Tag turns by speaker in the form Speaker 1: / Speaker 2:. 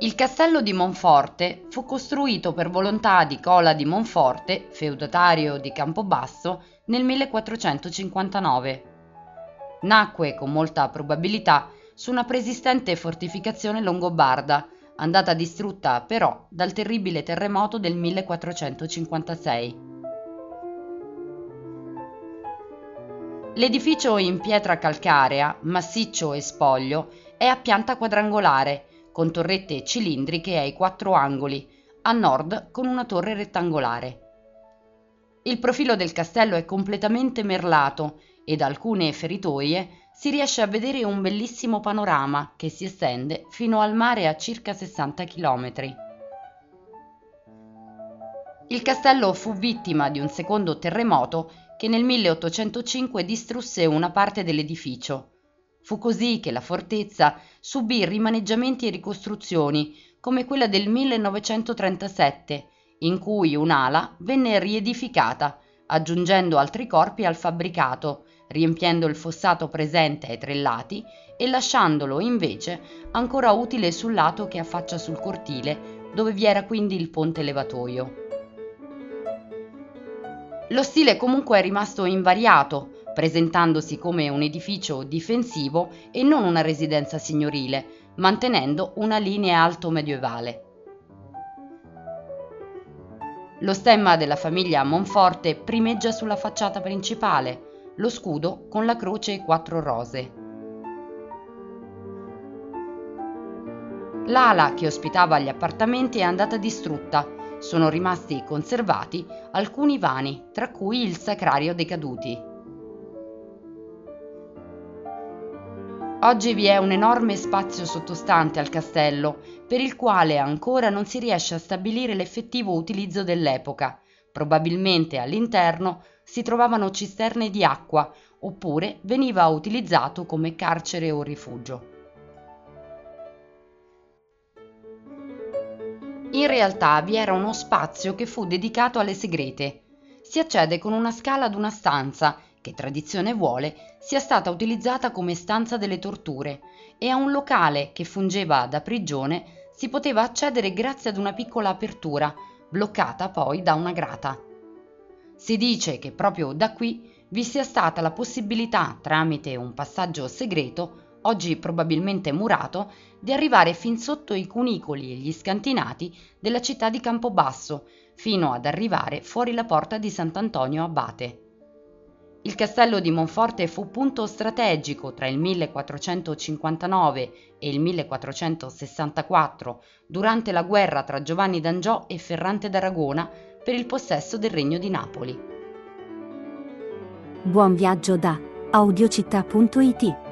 Speaker 1: Il castello di Monforte fu costruito per volontà di Cola di Monforte, feudatario di Campobasso, nel 1459. Nacque con molta probabilità su una preesistente fortificazione longobarda, andata distrutta però dal terribile terremoto del 1456. L'edificio in pietra calcarea, massiccio e spoglio, è a pianta quadrangolare, con torrette cilindriche ai 4 angoli, a nord con una torre rettangolare. Il profilo del castello è completamente merlato e da alcune feritoie si riesce a vedere un bellissimo panorama che si estende fino al mare a circa 60 chilometri. Il castello fu vittima di un secondo terremoto che nel 1805 distrusse una parte dell'edificio. Fu così che la fortezza subì rimaneggiamenti e ricostruzioni, come quella del 1937, in cui un'ala venne riedificata, aggiungendo altri corpi al fabbricato, riempiendo il fossato presente ai 3 lati e lasciandolo invece ancora utile sul lato che affaccia sul cortile, dove vi era quindi il ponte levatoio. Lo stile comunque è rimasto invariato, presentandosi come un edificio difensivo e non una residenza signorile, mantenendo una linea alto medievale. Lo stemma della famiglia Monforte primeggia sulla facciata principale, lo scudo con la croce e 4 rose. L'ala che ospitava gli appartamenti è andata distrutta. Sono rimasti conservati alcuni vani, tra cui il sacrario dei caduti. Oggi vi è un enorme spazio sottostante al castello, per il quale ancora non si riesce a stabilire l'effettivo utilizzo dell'epoca. Probabilmente all'interno si trovavano cisterne di acqua, oppure veniva utilizzato come carcere o rifugio. In realtà vi era uno spazio che fu dedicato alle segrete. Si accede con una scala ad una stanza, che tradizione vuole sia stata utilizzata come stanza delle torture, e a un locale che fungeva da prigione si poteva accedere grazie ad una piccola apertura, bloccata poi da una grata. Si dice che proprio da qui vi sia stata la possibilità, tramite un passaggio segreto, oggi probabilmente murato, di arrivare fin sotto i cunicoli e gli scantinati della città di Campobasso, fino ad arrivare fuori la porta di Sant'Antonio Abate. Il castello di Monforte fu punto strategico tra il 1459 e il 1464, durante la guerra tra Giovanni d'Angiò e Ferrante d'Aragona per il possesso del Regno di Napoli.
Speaker 2: Buon viaggio da audiocittà.it